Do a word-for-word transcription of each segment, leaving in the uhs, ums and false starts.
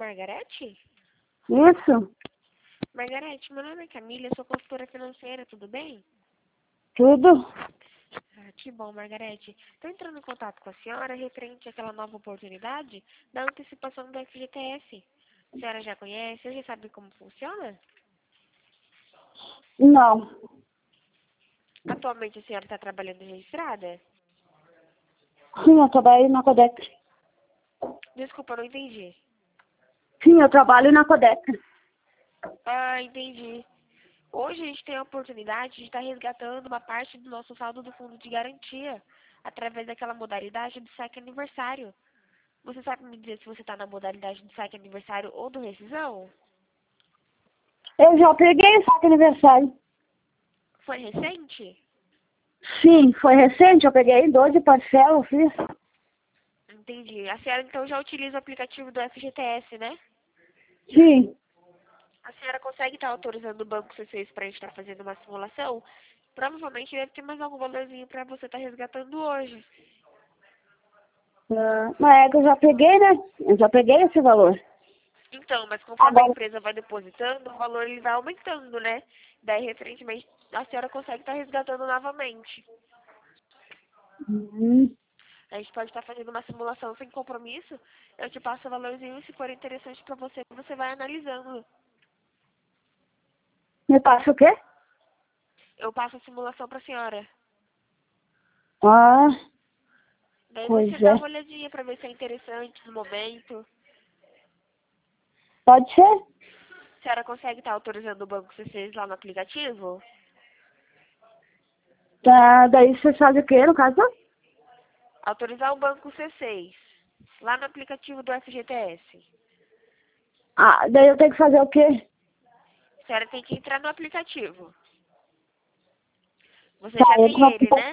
Margarete? Isso, Margarete, meu nome é Camila, eu sou consultora financeira, tudo bem? tudo. Ah, que bom, Margarete. Estou entrando em contato com a senhora referente àquela nova oportunidade da antecipação do F G T S. A senhora já conhece? Você já sabe como funciona? Não. Atualmente a senhora está trabalhando registrada? Sim, eu trabalho na Codec. Desculpa, eu não entendi. Sim, eu trabalho na Codec. Ah, entendi. Hoje a gente tem a oportunidade de estar resgatando uma parte do nosso saldo do fundo de garantia através daquela modalidade do saque aniversário. Você sabe me dizer se você está na modalidade do saque aniversário ou do rescisão? Eu já peguei o saque aniversário. Foi recente? Sim, foi recente, eu peguei doze parcelas, eu fiz. Entendi. A senhora então já utiliza o aplicativo do F G T S, né? Sim. A senhora consegue estar autorizando o banco C seis para a gente estar fazendo uma simulação? Provavelmente deve ter mais algum valorzinho para você estar resgatando hoje. Ah, mas é que eu já peguei, né? Eu já peguei esse valor. Então, mas conforme a Agora, empresa vai depositando, o valor ele vai aumentando, né? Daí, referentemente, a senhora consegue estar resgatando novamente. hum, A gente pode estar fazendo uma simulação sem compromisso. Eu te passo o valorzinho e se for interessante para você, você vai analisando. me passa o quê? Eu passo a simulação para a senhora. Ah, Daí pois você dá é. uma olhadinha para ver se é interessante no momento. Pode ser? A senhora consegue estar autorizando o banco C seis lá no aplicativo? Tá, daí você faz o quê, no caso? Autorizar o banco C seis lá no aplicativo do F G T S. Ah, daí eu tenho que fazer o quê? A senhora tem que entrar no aplicativo. Você Tá, já eu tem ele, tô... né?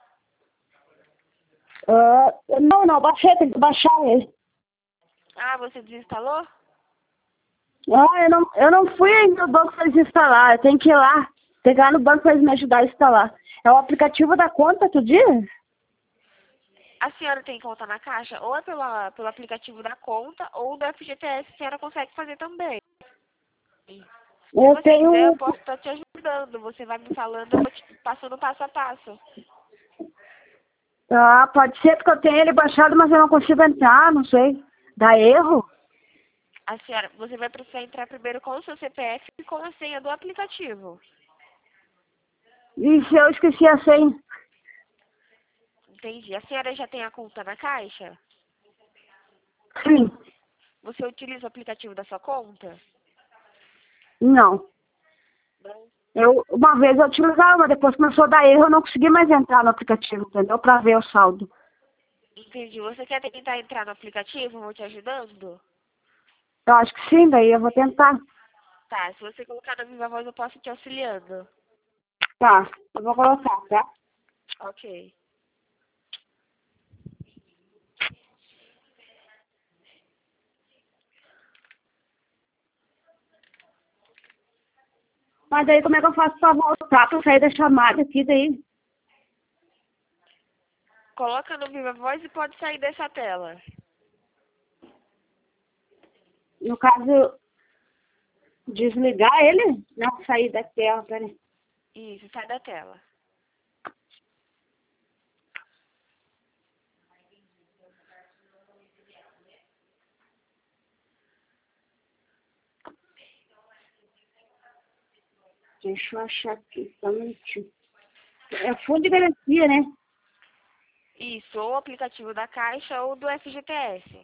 Ah, não, não, baixei, tem que baixar ele. Ah, você desinstalou? Ah, eu não, eu não fui ainda no banco para eles instalar. Eu tenho que ir lá. Pegar no banco para eles me ajudar a instalar. É o aplicativo da conta, tu diz? A senhora tem conta na Caixa? Ou é pela, pelo aplicativo da conta ou do F G T S, a senhora consegue fazer também. Se Eu você quiser, eu tenho... posso estar te ajudando. Você vai me falando, eu vou te passando passo a passo. Ah, pode ser porque eu tenho ele baixado, mas eu não consigo entrar, não sei. Dá erro? A senhora, você vai precisar entrar primeiro com o seu C P F e com a senha do aplicativo. E se eu esqueci a senha? Entendi. A senhora já tem a conta na Caixa? Sim. Você utiliza o aplicativo da sua conta? Não. Não. Eu, uma vez eu utilizava, mas depois começou a dar erro, eu não consegui mais entrar no aplicativo, entendeu? Para ver o saldo. Entendi. Você quer tentar entrar no aplicativo? Vou te ajudando? Eu acho que sim, daí eu vou tentar. Tá, se você colocar na minha voz, eu posso te auxiliando. Tá, eu vou colocar, tá? Ok. Mas daí como é que eu faço pra voltar, pra sair da chamada aqui daí? Coloca no Viva Voz e pode sair dessa tela. No caso, desligar ele? Não, sair da tela, peraí. Isso, sai da tela. Deixa eu achar aqui, só um minutinho. É fundo de garantia, né? Isso, ou o aplicativo da Caixa ou do F G T S.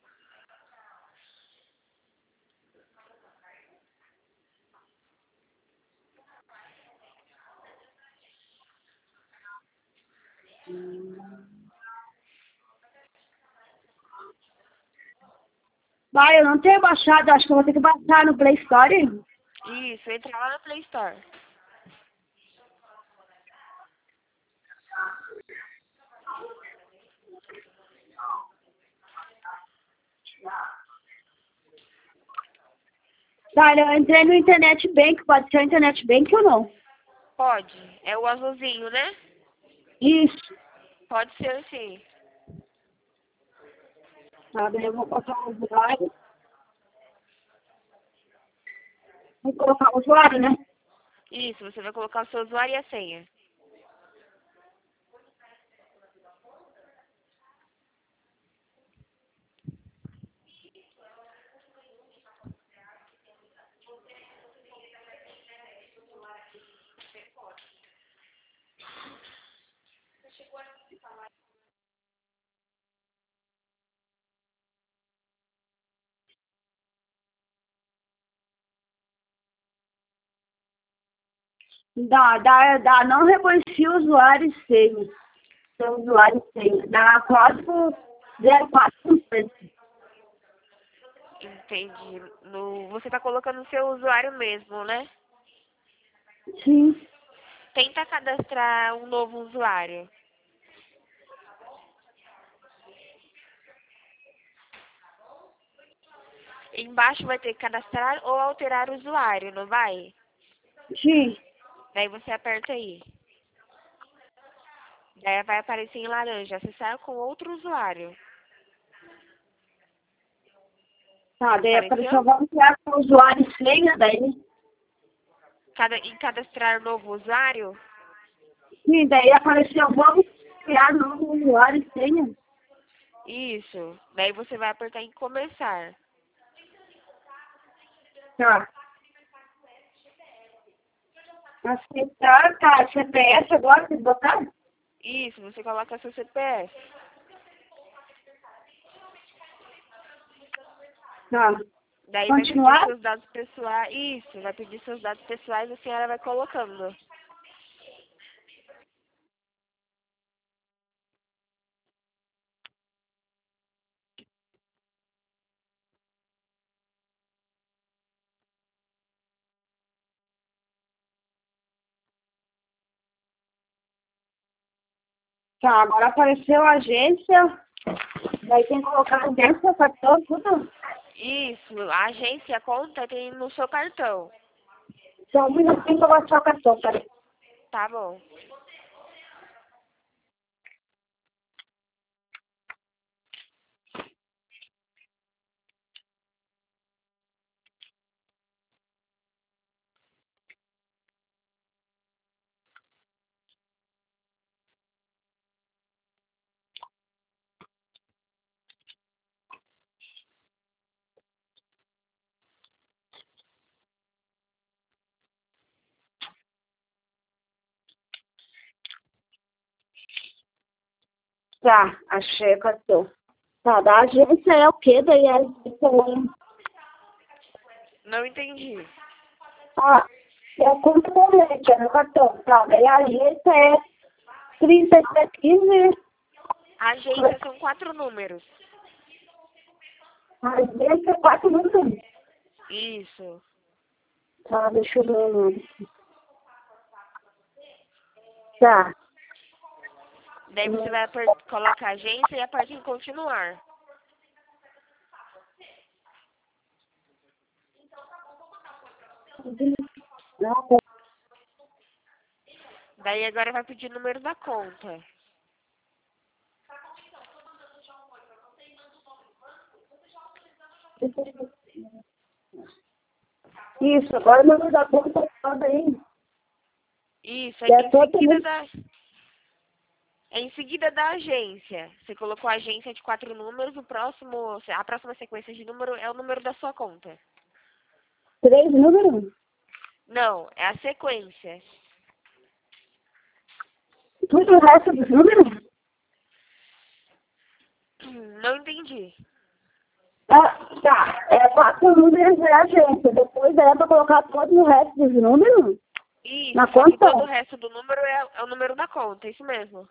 Vai, eu não tenho baixado, acho que eu vou ter que baixar no Play Store. Isso, entra lá na Play Store. Tá, eu entrei no Internet Bank, pode ser o Internet Bank ou não? Pode. É o azulzinho, né? Isso. Pode ser sim. Tá, daí eu vou botar o usuário. Vou colocar o usuário, né? Isso, você vai colocar o seu usuário e a senha. Dá, dá, dá. Não reconheci o usuário e senha. Seu usuário e senha. Dá código zero quatro. Entendi. No, você tá colocando o seu usuário mesmo, né? Sim. Tenta cadastrar um novo usuário. Embaixo vai ter cadastrar ou alterar o usuário, não vai? Sim. Daí você aperta aí. Daí vai aparecer em laranja, acessar com outro usuário. Tá, daí apareceu, Apareceu? vamos criar com o usuário e senha, daí. Cada, em cadastrar novo usuário? Sim, daí apareceu, vamos criar novo usuário e senha. Isso. Daí você vai apertar em começar. Tá. Aceitar, tá, C P S agora, tem que botar? Isso, você coloca seu C P F. Tá. Daí vai pedir Continuar? seus dados pessoais. Isso, vai pedir seus dados pessoais e a senhora vai colocando. Tá, agora apareceu a agência, daí tem que colocar a agência, cartão, tudo. Isso, a agência, a conta tem no seu cartão. Só um minutinho pra eu baixar o cartão, peraí. Tá bom. Tá, achei o cartão. Tá, da agência é o quê? Daí é... Não entendi. Ah, é a conta corrente, é no cartão. Tá, daí a agência é trinta e sete quinze. A agência são quatro números. A agência é quatro números. Isso. Tá, deixa eu ver o nome. Tá. Daí você vai aper- colocar a agência e aperta em continuar. Não, Daí agora vai pedir o número da conta. isso, agora o nome da conta toda aí. Isso, É é em todo seguida mundo. da. É em seguida da agência. Você colocou a agência de quatro números, o próximo, a próxima sequência de número é o número da sua conta. Três números? Não, é a sequência. Tudo o resto dos números? Não entendi. Ah, tá. É quatro números é a agência. Depois é pra colocar todo o resto dos números Isso, na só que conta. todo o resto do número é, é o número da conta, isso mesmo.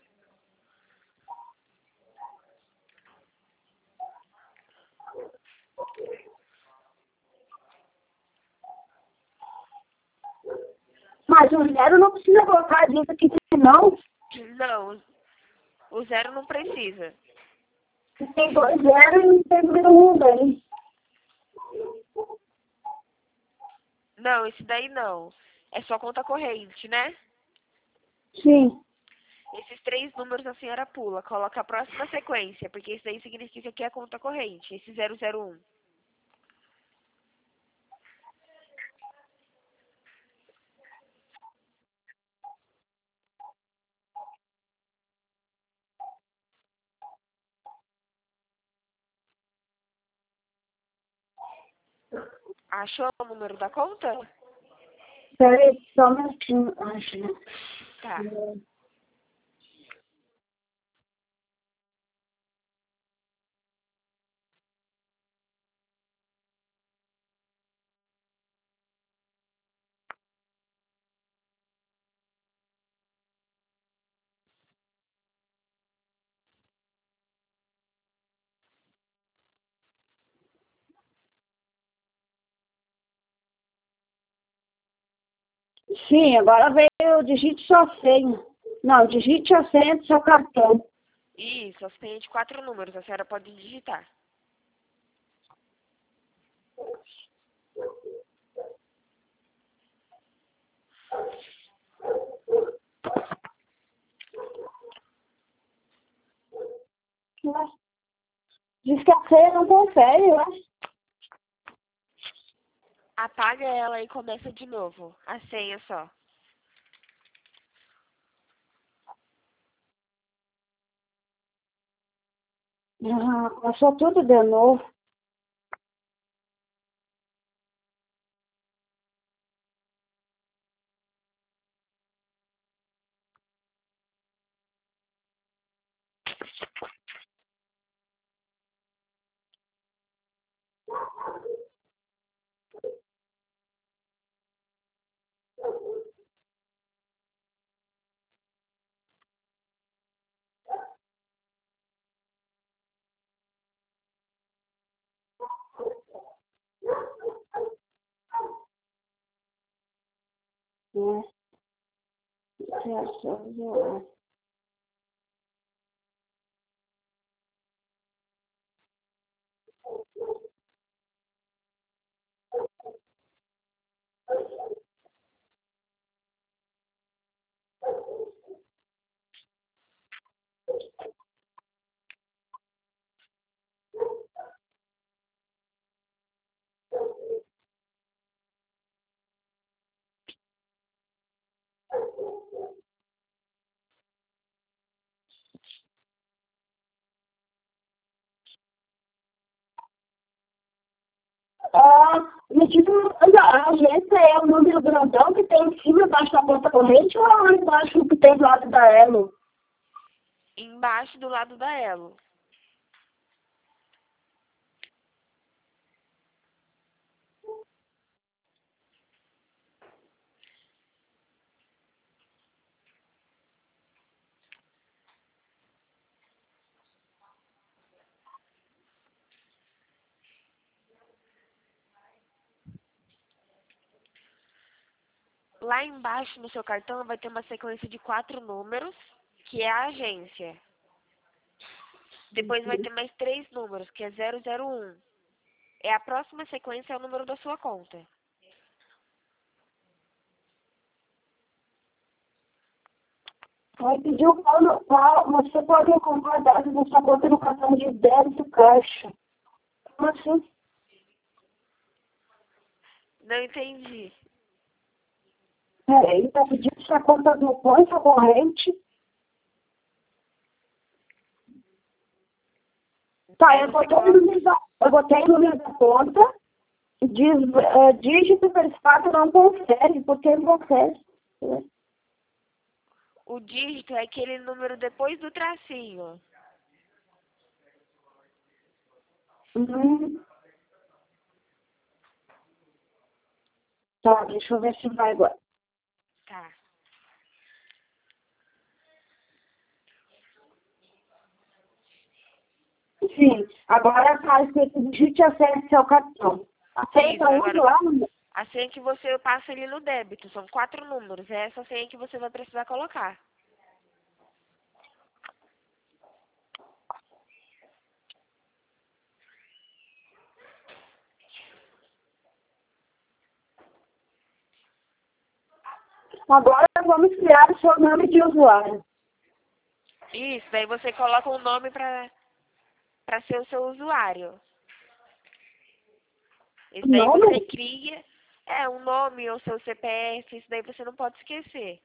Mas o zero não precisa colocar a agência aqui, não. Não, o zero não precisa. Tem dois zeros e não tem número um daí. Não, esse daí não. É só conta corrente, né? Sim. Esses três números a senhora pula, coloca a próxima sequência, porque isso daí significa que é a conta corrente, esse zero zero um. Achou o número da conta? Peraí, só um minutinho. Acho. Tá. Sim, agora veio, digite sua senha. Não, digite a senha do seu cartão. Isso, a senha de quatro números. A senhora pode digitar. Ué, diz que a senha não confere, ué. Apaga ela e começa de novo. A senha só. Ah, começou tudo de novo. Né? Criação de usuário. Ah, me diz, a agência é o número grandão que tem em cima, embaixo da conta corrente ou é lá embaixo que tem do lado da Elo? Embaixo do lado da Elo. Lá embaixo no seu cartão vai ter uma sequência de quatro números, que é a agência. Depois vai ter mais três números, que é zero zero um. É a próxima sequência, é o número da sua conta. Vai pedir o qual, no qual você pode comprar dados da sua conta no cartão de débito caixa. Como assim? Não entendi. Peraí, tá pedindo sua conta do conta corrente. Tá, Aí eu você botei o coloca... número da, eu botei o número da conta. Diz, uh, dígito verificado não confere, porque não confere. O dígito é aquele número depois do tracinho. Hum. Tá, deixa eu ver se vai agora. Tá. Sim, agora tá escrito digite a senha do seu cartão. A senha Isso, tá onde agora lá? a senha que você passa ali no débito. São quatro números. É essa senha que você vai precisar colocar. Agora vamos criar o seu nome de usuário. Isso, daí você coloca um nome pra, pra ser o seu usuário. Isso daí você Nome? cria, é, um nome ou seu C P F, isso daí você não pode esquecer.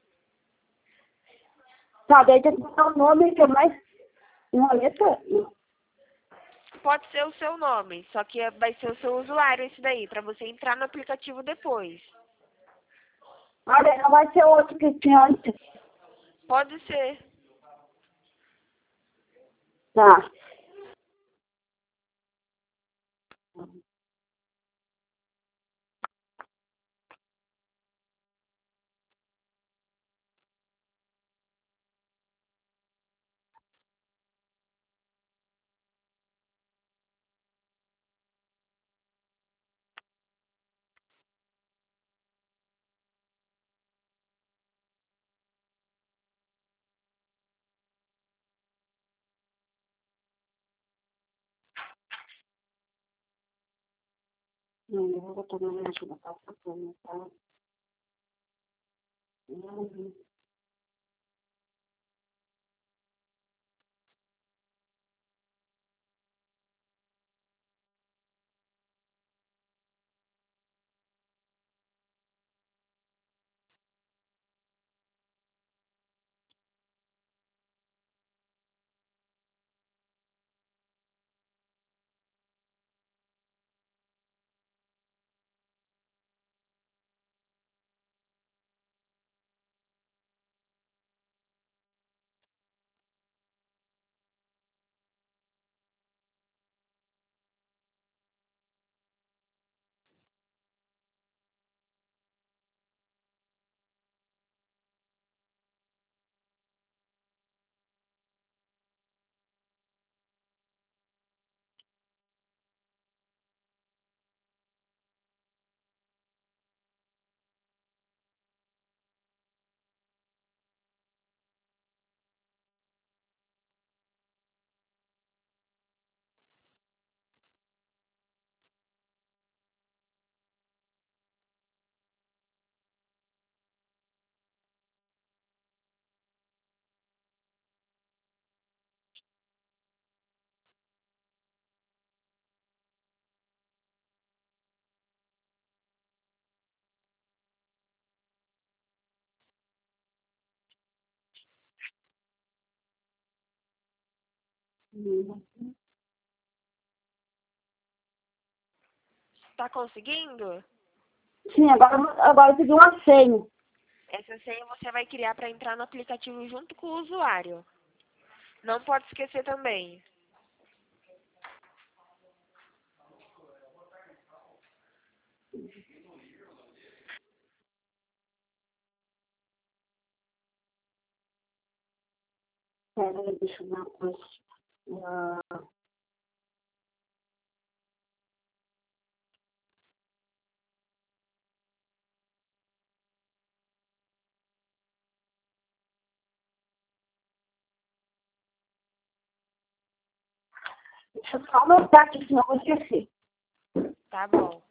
Tá, daí tem que botar o nome que é mais uma letra. pode ser o seu nome, só que vai ser o seu usuário esse daí, pra você entrar no aplicativo depois. Olha, não vai ser outro que tinha antes. Pode ser. Tá. Não, eu vou botar na minha ajuda, tá? Tá? Uhum. Uhum. Tá conseguindo? Sim, agora, agora eu pedi uma senha. Essa senha você vai criar para entrar no aplicativo junto com o usuário. Não pode esquecer também. Peraí, deixa eu ver uma coisa. Ah, deixa eu só anotar aqui, senão eu vou esquecer. Tá bom.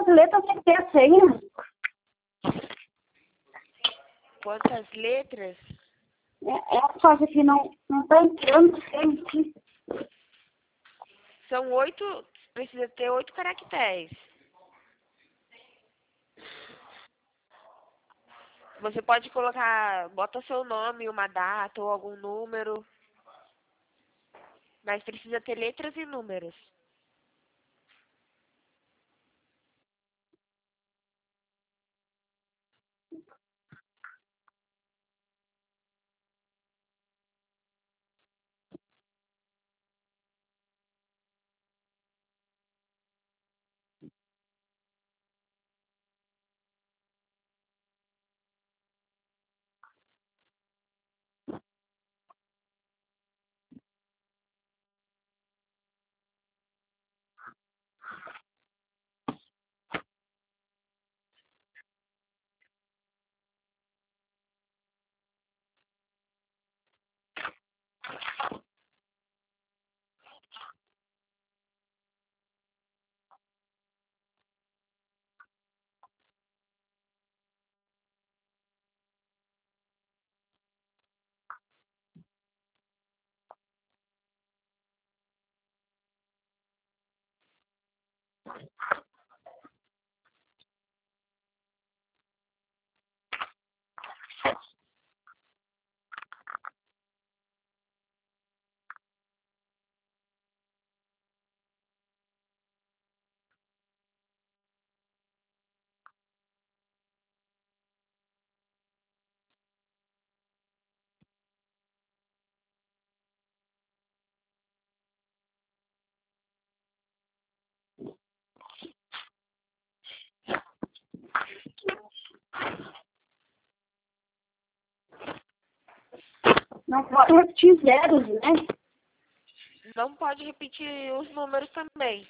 quantas letras tem que ter a senha? Quantas letras? É, é só que não, não tá entrando senha aqui. São oito, precisa ter oito caracteres. Você pode colocar, bota seu nome, uma data ou algum número, mas precisa ter letras e números. Não pode repetir zeros, né? Não pode repetir os números também.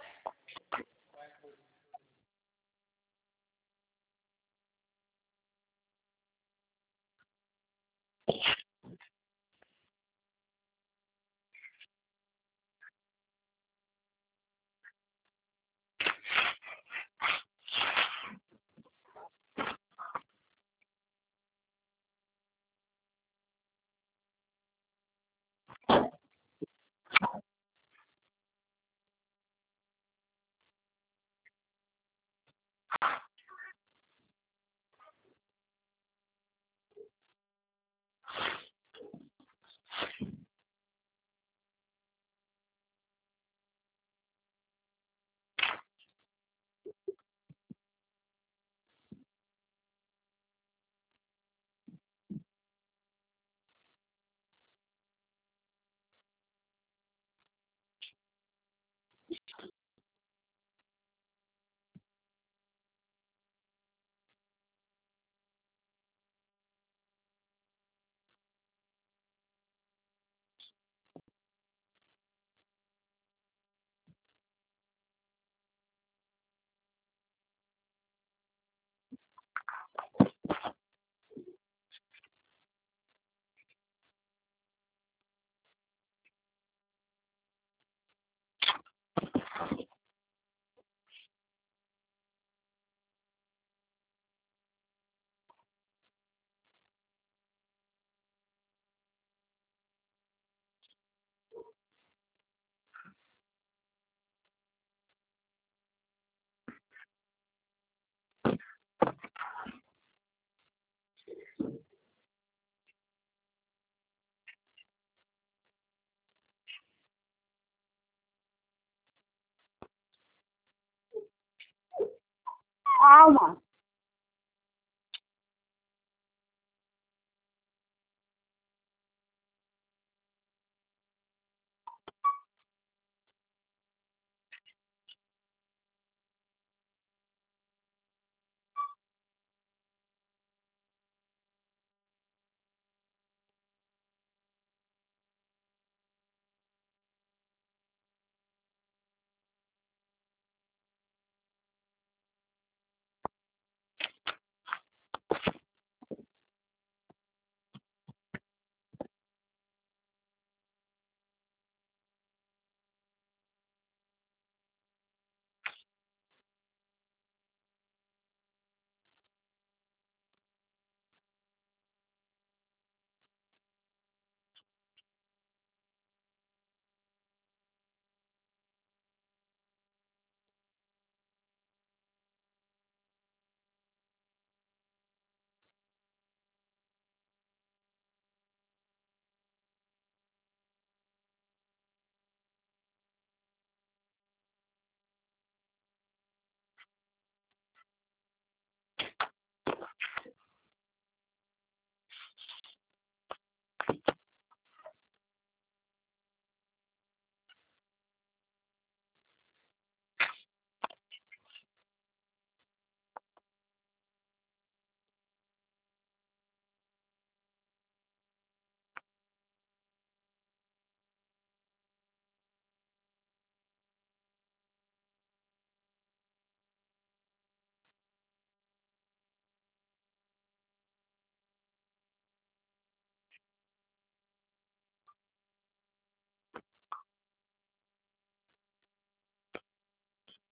Calma.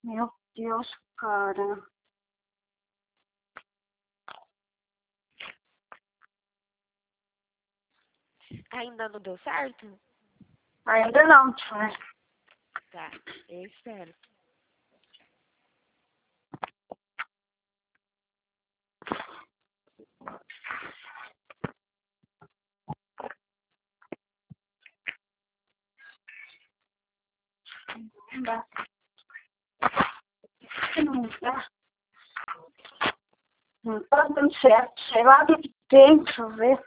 Meu Deus, cara. Ainda não deu certo? Ainda não, tia. Tá, eu espero. Não dá. Não dá. Não tá dando certo. Sei lá o que que tem, deixa eu ver.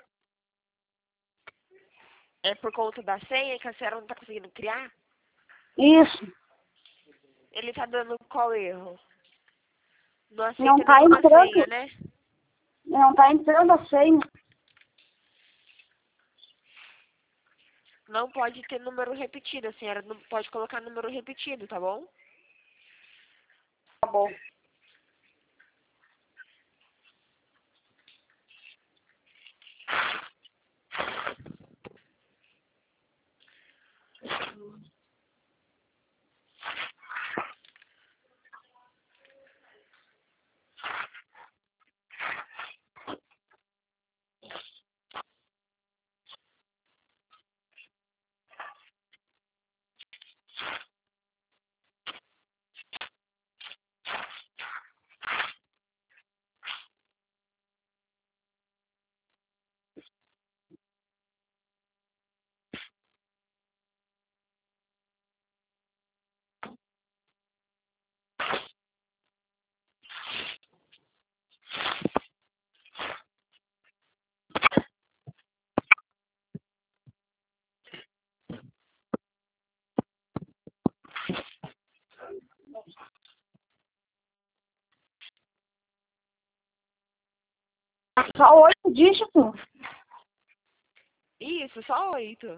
É por conta da senha que a senhora não tá conseguindo criar? Isso. Ele tá dando qual erro? Não aceita Não tá nenhuma senha, entrando. né? Não tá entrando a senha. Não pode ter número repetido, a senhora não pode colocar número repetido, tá bom? Tá bom. Só oito dígitos. Isso, só oito.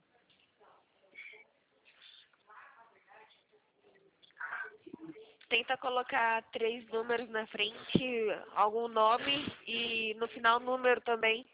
Tenta colocar três números na frente, algum nome e no final número também.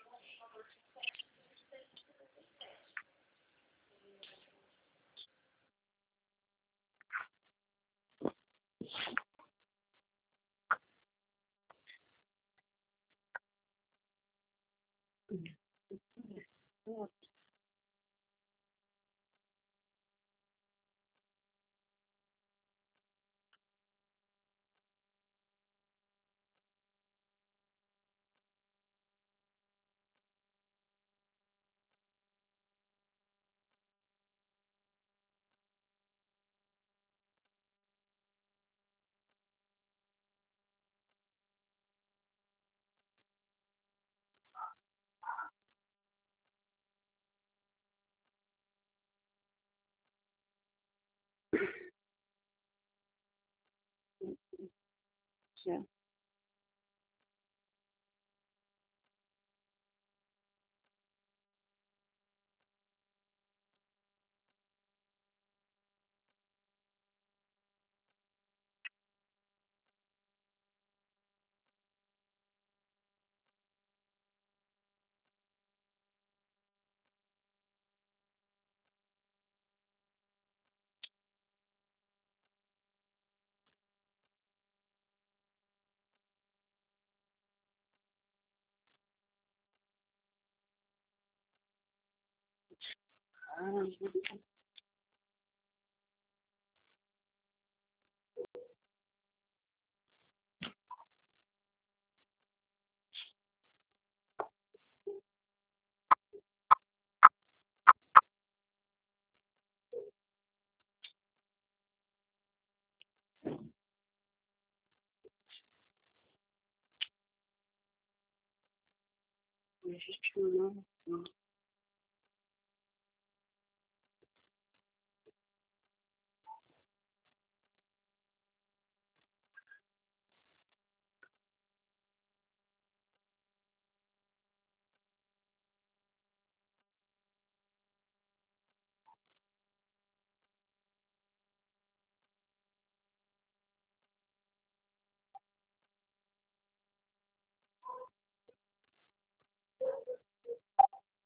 Sim.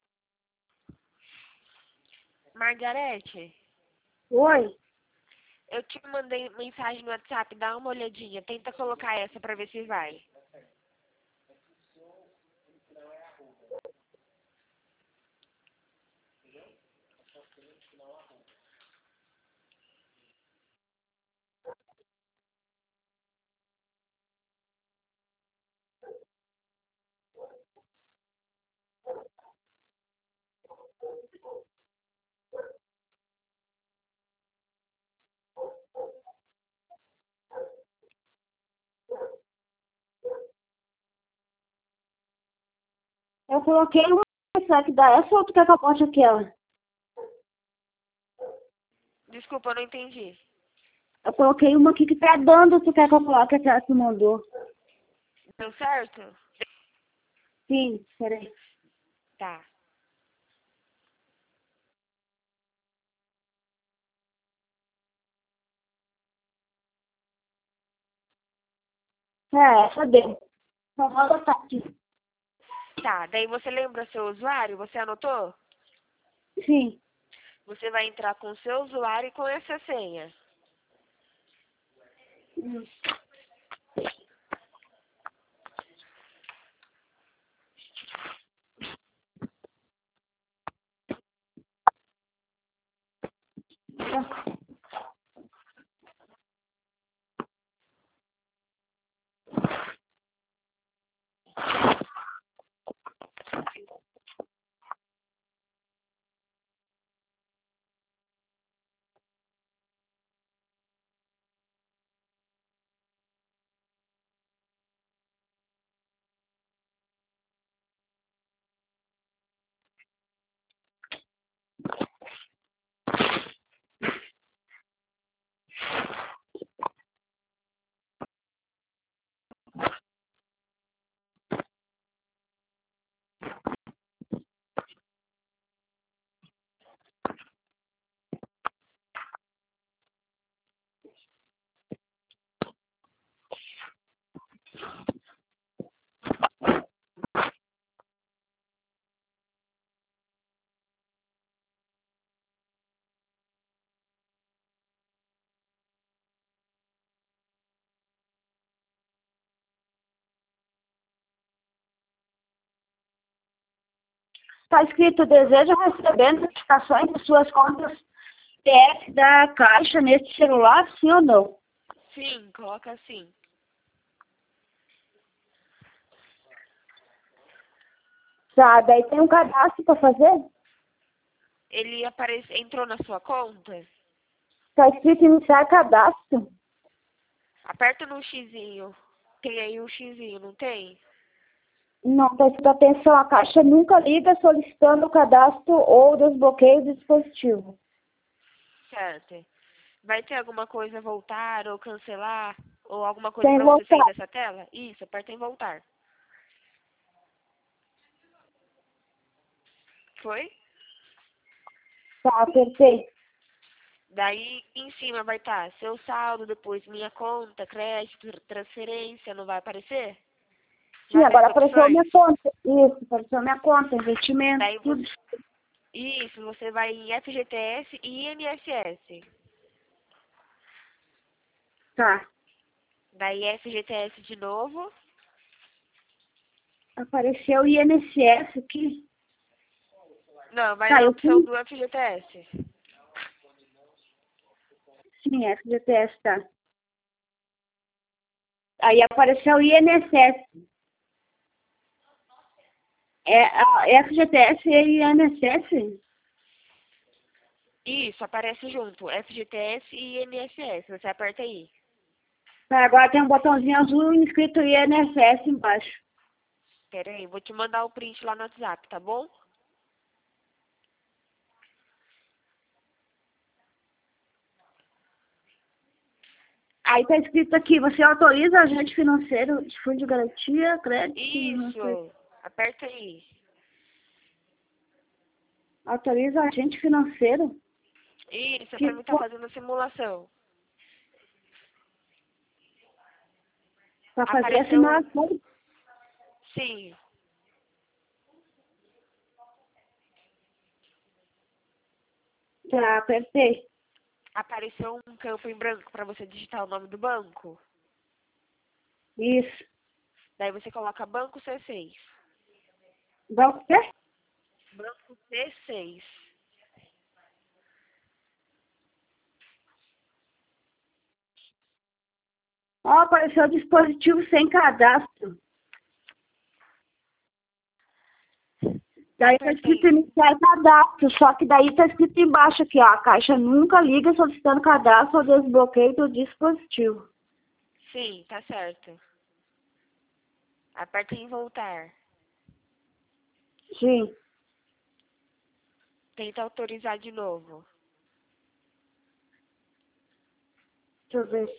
Margarete, Oi. eu te mandei mensagem no WhatsApp, dá uma olhadinha. Tenta colocar essa pra ver se vai. Eu coloquei uma, será que dá essa ou tu quer que eu bote aquela? Desculpa, eu não entendi. Eu coloquei uma aqui que tá dando, tu quer que eu coloque aquela que tu mandou? Deu certo? Sim, peraí. Tá. É, essa deu. Só roda tá aqui. Tá, daí você lembra seu usuário? Você anotou? Sim. Você vai entrar com o seu usuário e com essa senha. Hum. Tá escrito, deseja receber notificações de suas contas P F da Caixa neste celular, sim ou não? Sim, coloca assim. Tá, daí tem um cadastro pra fazer? Ele aparece, entrou na sua conta? Tá escrito iniciar cadastro. Aperta no xizinho. Tem aí um xizinho, não tem? Não, tá escrito atenção, a Caixa nunca liga solicitando o cadastro ou desbloqueio do dispositivo. Certo. Vai ter alguma coisa voltar ou cancelar? Ou alguma coisa Sem pra você sair voltar. dessa tela? Isso, aperta em voltar. Foi? Tá, apertei. Daí em cima vai estar seu saldo, depois minha conta, crédito, transferência, não vai aparecer? Sim, Vai ver agora as apareceu opções? minha conta. Isso, apareceu minha conta, investimento, Daí tudo. você. Isso, você vai em F G T S e I N S S. Tá. Daí F G T S de novo. Apareceu o I N S S aqui. Não, vai Tá, na eu opção fiz. do F G T S. Sim, F G T S, tá. Aí apareceu o I N S S. É a F G T S e I N S S? Isso, aparece junto. F G T S e I N S S. Você aperta aí. Tá, agora tem um botãozinho azul escrito I N S S embaixo. Pera aí, vou te mandar o print lá no WhatsApp, tá bom? Aí tá escrito aqui, você autoriza agente financeiro de fundo de garantia, crédito, não sei. Isso. Aperta aí. Autoriza agente financeiro? Isso, é Que, pra mim estar fazendo a simulação. pra fazer a Apareceu. simulação. Sim. Tá, apertei. Apareceu um campo em branco para você digitar o nome do banco. Isso. Daí você coloca banco C seis. Banco o quê? Banco C seis. Ó, apareceu dispositivo sem cadastro. Daí tá escrito Apertei. iniciar cadastro, só que daí tá escrito embaixo aqui, ó, a Caixa nunca liga solicitando cadastro ou desbloqueio do dispositivo. Sim, tá certo. Aperta em voltar. Sim, Tenta autorizar de novo. deixa eu ver.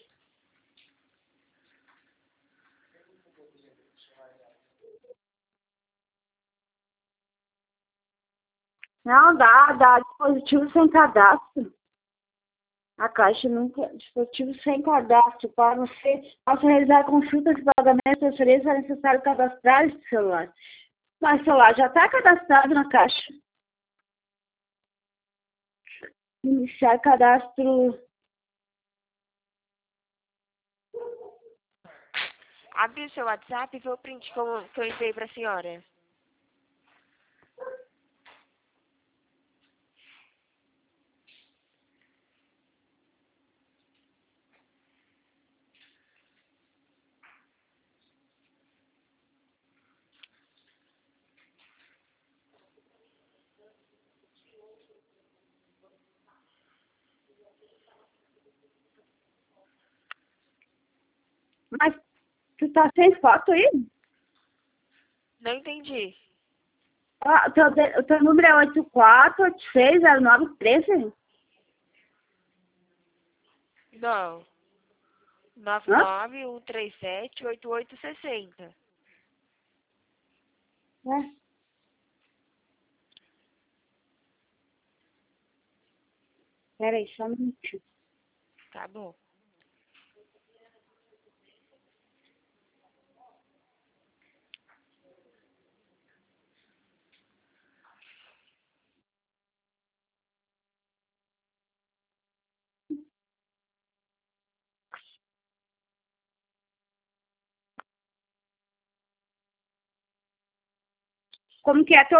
Não, dá, dá dispositivo sem cadastro. A Caixa nunca, dispositivo sem cadastro. Para você, possa realizar consultas de pagamento de transferência, é necessário cadastrar esse celular. Mas o celular já está cadastrado na Caixa. Iniciar cadastro. Abre o seu WhatsApp e vê o print que eu, que eu enviei pra senhora. Mas tu tá sem foto aí? Não entendi. Ah, o teu, de- o teu número é oito quatro oito seis zero nove um três? Não. nove Hã? nove um três sete oito oito seis zero. É. Pera aí, só um minutinho. Tá bom. Como que é teu...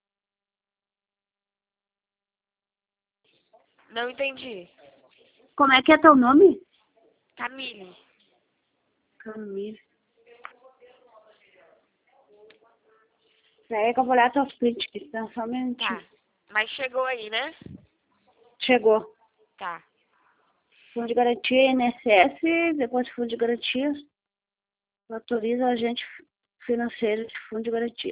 Não entendi. Como é que é teu nome? Camille. Camila. Peraí que eu vou olhar teus prints aqui, tá? Só um minutinho. Tá. Mas chegou aí, né? Chegou. Tá. Fundo de garantia, I N S S, depois de fundo de garantia, autoriza o agente financeiro de fundo de garantia.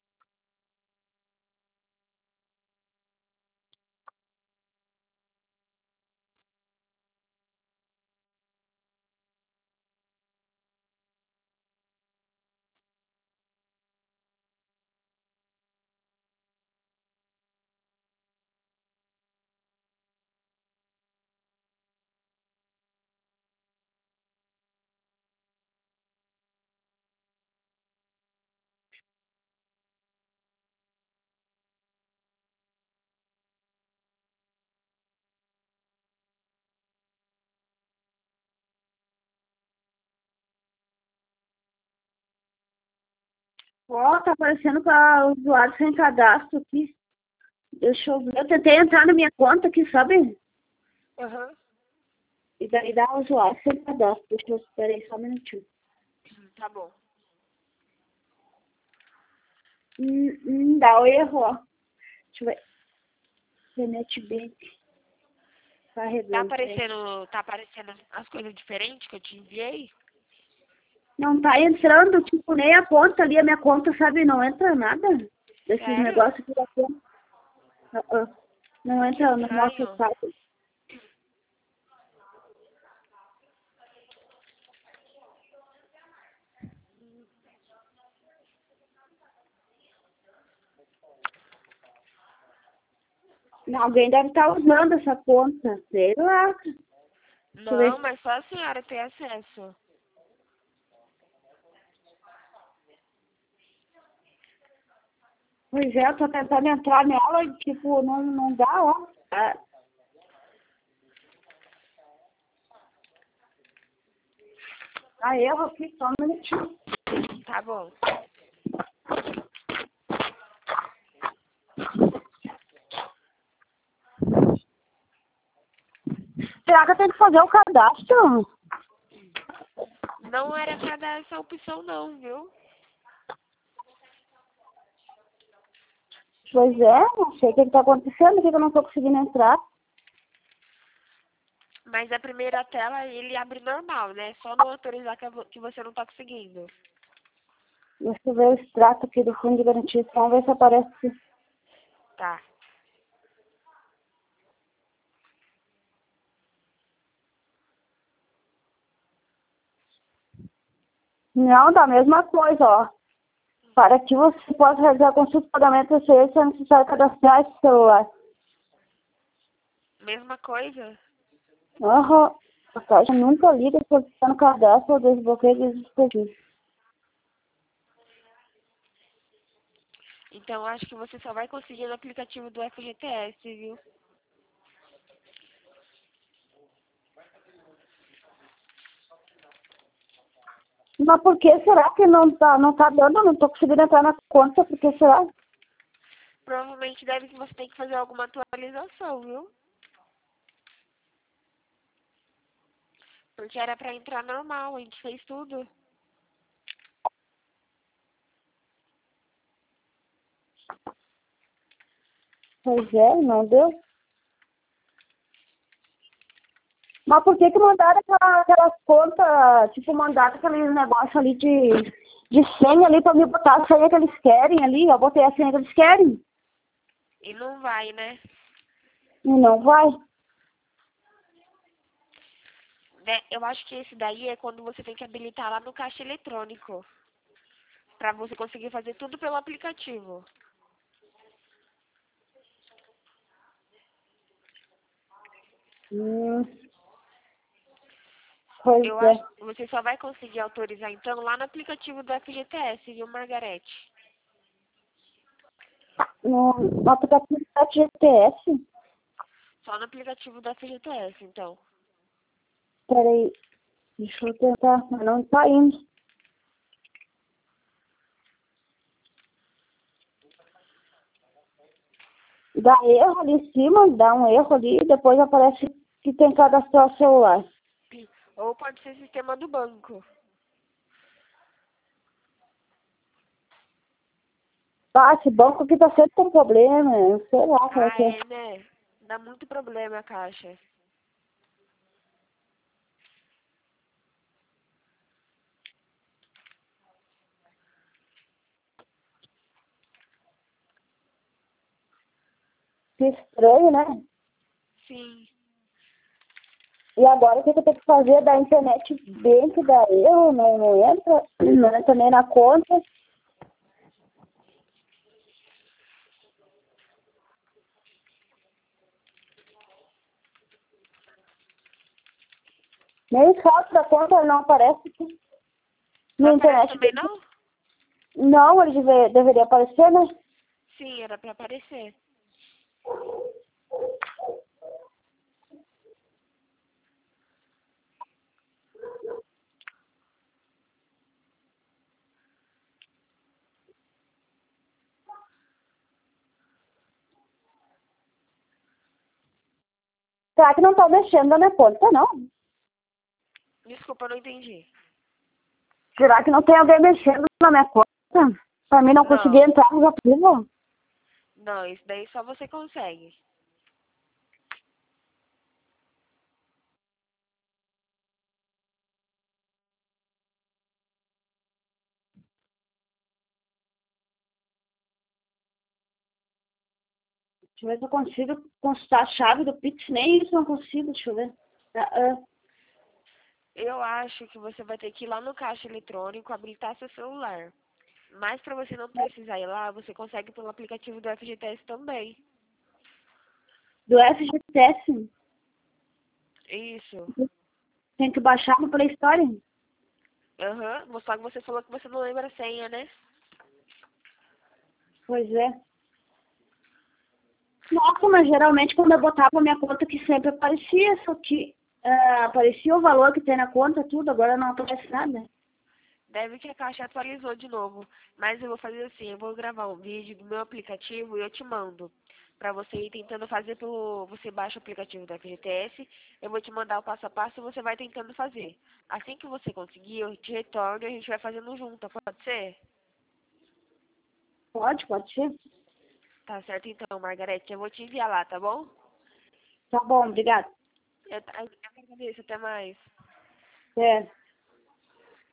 Ó, tá aparecendo para usuário sem cadastro aqui. Deixa eu ver. Eu tentei entrar na minha conta aqui, sabe? Aham. E daí dá usuário sem cadastro. Deixa eu esperar aí só um minutinho. Tá bom. Hum, hum, dá o erro, ó. Deixa eu ver. Internet Bank. Tá Carregando. Peraí. aparecendo, tá aparecendo as coisas diferentes que eu te enviei? Não tá entrando, tipo, nem a conta ali, a minha conta, sabe? Não entra nada desses Sério? negócios aqui da conta. Ah, ah. Não Que entra no nosso estranho. site. Alguém deve estar usando essa conta. Sei lá. Deixa eu Não, ver. mas só a senhora tem acesso. Pois é, eu tô tentando entrar nela e, tipo, não, não dá, ó. Ah, Ah, erro aqui, só um minutinho. Tá bom. Será que eu tenho que fazer o cadastro? Não era pra dar essa opção não, viu? Pois é, não sei o que está acontecendo, por que eu não estou conseguindo entrar. Mas a primeira tela ele abre normal, né? Só não autorizar que vo- que você não tá conseguindo. Deixa eu ver o extrato aqui do fundo de garantia, vamos ver se aparece. Tá. Não, da mesma coisa, ó. Para que você possa realizar a consulta de pagamento do serviço, é necessário cadastrar esse celular. Mesma coisa? Aham. A Caixa nunca liga solicitando cadastro ou desbloqueio de dispositivos. Então acho que você só vai conseguir no aplicativo do F G T S, viu? Mas por que será que não tá, não tá dando? Eu não tô conseguindo entrar na conta, por que será? Provavelmente deve que você tem que fazer alguma atualização, viu? Porque era pra entrar normal, a gente fez tudo. Pois é, não deu. Mas por que que mandaram aquela, aquelas contas, tipo, mandaram aquele negócio ali de, de senha ali pra me botar a senha que eles querem ali? Eu botei a senha que eles querem. E não vai, né? E não vai. Né? Eu acho que esse daí é quando você tem que habilitar lá no caixa eletrônico. Pra você conseguir fazer tudo pelo aplicativo. Hum, pois Eu é. acho que você só vai conseguir autorizar então lá no aplicativo do F G T S, viu, Margarete? No, no aplicativo da G T S. Só no aplicativo do F G T S, então. Peraí, deixa eu tentar, mas não tá indo. Dá erro ali em cima, dá um erro ali, e depois aparece que tem que cadastrar o celular. Ou pode ser sistema do banco. Ah, esse banco aqui tá sempre com problema, eu sei lá qual é Ah, que é. é, né? Dá muito problema a caixa. Que estranho, né? Sim. E agora o que que eu tenho que fazer? Da internet bem que dá erro, não, não entra, não entra nem na conta. Nem saldo da conta não aparece aqui. Não Na aparece internet. também, não? Não, ele deve, deveria aparecer, né? Sim, era pra aparecer. Será que não tá mexendo na minha conta, não? Desculpa, eu não entendi. Será que não tem alguém mexendo na minha conta? Pra mim não conseguir Não, entrar nos aplicativos? não, isso daí só você consegue. Deixa eu ver se eu consigo consultar a chave do Pix. Nem isso eu não consigo, deixa eu ver. Ah, ah. Eu acho que você vai ter que ir lá no caixa eletrônico, habilitar seu celular. Mas pra você não precisar ir lá, você consegue pelo aplicativo do F G T S também. Do F G T S. Isso. Tem que baixar no Play Store? Aham. Só que você falou que você não lembra a senha, né? Pois é. Nossa, mas geralmente quando eu botava a minha conta que sempre aparecia, só que Ah, aparecia o valor que tem na conta, tudo, agora não aparece nada. Deve que a Caixa atualizou de novo. Mas eu vou fazer assim, eu vou gravar um vídeo do meu aplicativo e eu te mando. Pra você ir tentando fazer pelo... Você baixa o aplicativo da F G T S, eu vou te mandar o passo a passo e você vai tentando fazer. Assim que você conseguir, eu te retorno e a gente vai fazendo junto, pode ser? Pode, pode ser. Tá certo então, Margarete. Eu vou te enviar lá, tá bom? Tá bom, obrigado. Eu, eu agradeço, até mais. É.